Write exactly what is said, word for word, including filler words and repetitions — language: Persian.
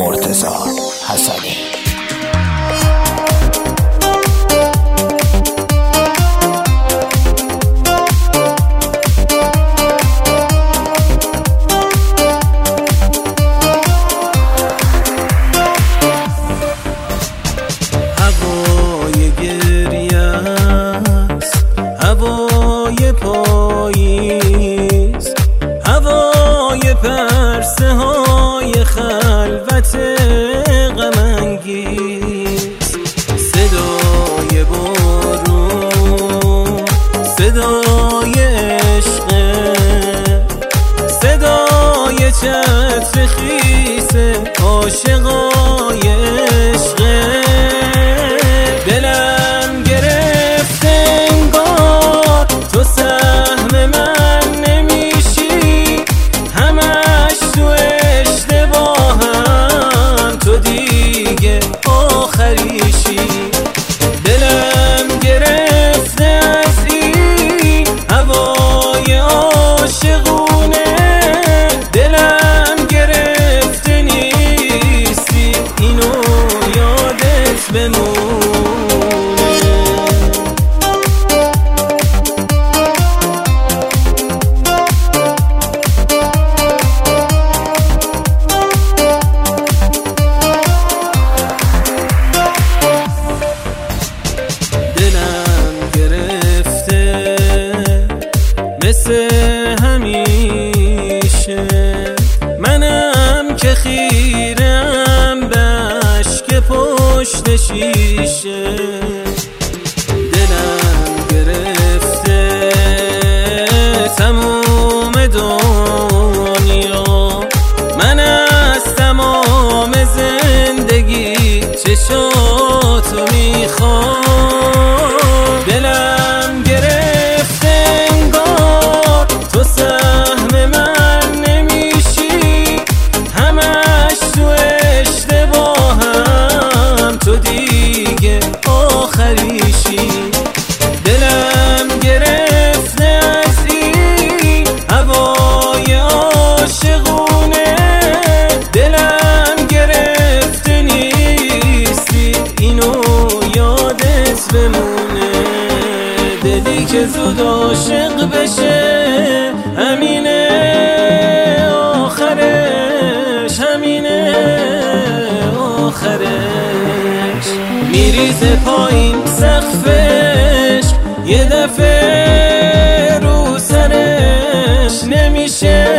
مرتضی حسنی. هوای گریه است، هوای پاییز، هوای پرسه های خلوت غم انگیز، صدای بارون، صدای عشق، صدای چتر خیس عاشقای عشق. دلم گرفته انگار تو سهم من نمیشی، همش تو اشتباهم تو دیگه آخریشی. دلم گرفته از این هوای عاشقونه، دلم گرفته نیستی اینو یادت بمونه. مثل همیشه منم که خیرم به اشک پشت شیشه. دلم گرفته تموم دنیا، من از تمام زندگی چشاتو میخوام. دلم گرفته انگار تو سهم من نمیشی، همش تو اشتباهم تو دیگه آخریشی. دلم گرفته از این هوای عاشقونه، دلم گرفته نیستی اینو یادت بمونه. دلی که زود عاشق بشه همینه آخرش، همینه آخرش. میریزه پایین سقفش یه دفعه رو سرش، نمیشه